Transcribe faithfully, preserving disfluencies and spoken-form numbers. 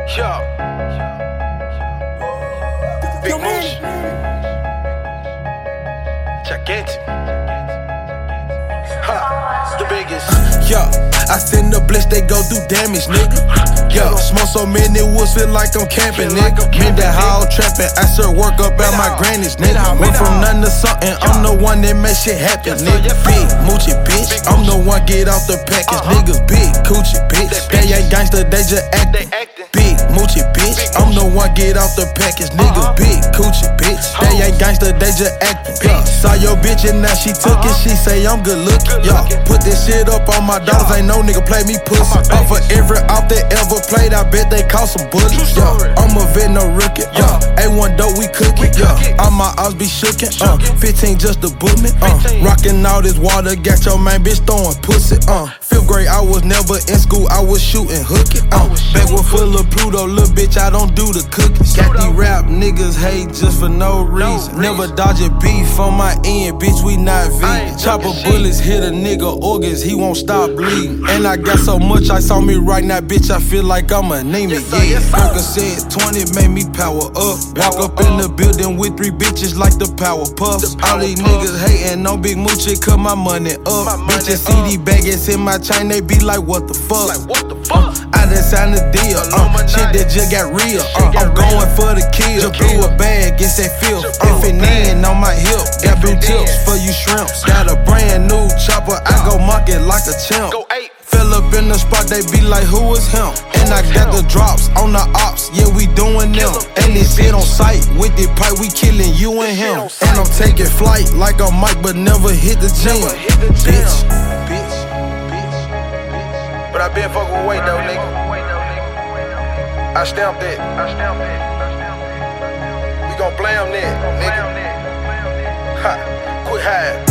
Yo. Big Moose. Gigantic. Ha, the biggest. Yo, I send the blitz, they go do damage, nigga. Yo, smoke so many woods, feel like I'm camping, nigga. Mean that how trapping, I serve work up at my granny's, nigga. Went from nothing to something, I'm the one that make shit happen, nigga. Big moochie, bitch, I'm the one get off the package, niggas. Big coochie, bitch, they ain't gangsta, they just actin'. Big moochie, bitch, I'm the one get off the package, niggas. Big coochie, bitch, they ain't gangsta, they just actin'. Yo, saw your bitch and now she took it, she say I'm good looking. Yo, put this shit up on my daughters, ain't no nigga play me pussy. Off for every off they ever played, I bet they cost some bullets. Yo, I'm a vet, no rookie. Yo, A one dope, we cookin'. Yo, all my odds be shookin'. Uh, fifteen just to book me. Uh, rockin' all this water, got your main bitch throwin' pussy. Uh, fifth grade, I was never in school, I was shootin' hookin'. Uh, backwood full of Pluto, little bitch, I don't do the cookies. Got these rap niggas hate just for no reason. Never dodge a beef on my end, bitch, we not vegan. Chopper bullets hit a nigga organs, he won't stop bleeding. And I got so much ice on me right now, bitch, I feel like I'm anemic, yeah. Kirk said twenty made me power up. Walk up in the building with three bitches like the power puffs. All these niggas hating on Big Moochie, cut my money up. Bitches see these baggage in my chain, they be like, what the fuck? Uh, I done signed a deal, uh, shit that just got real. Uh, I'm going for the kill. Just blew a bag, it's that filth. If it in on my hip, got blue tips for you shrimps. Got a brand new chopper, I go market like a chimp. Fell up in the spot, they be like, who is him? And I got the drops on the ops, yeah, we doing them. And this shit on sight, with the pipe, we killing you and him. And I'm taking flight like a mic, but never hit the gym. Bitch. But I been fucking with weight though, nigga. I stamped it. We gon' blam that, nigga. Ha, quit hiding.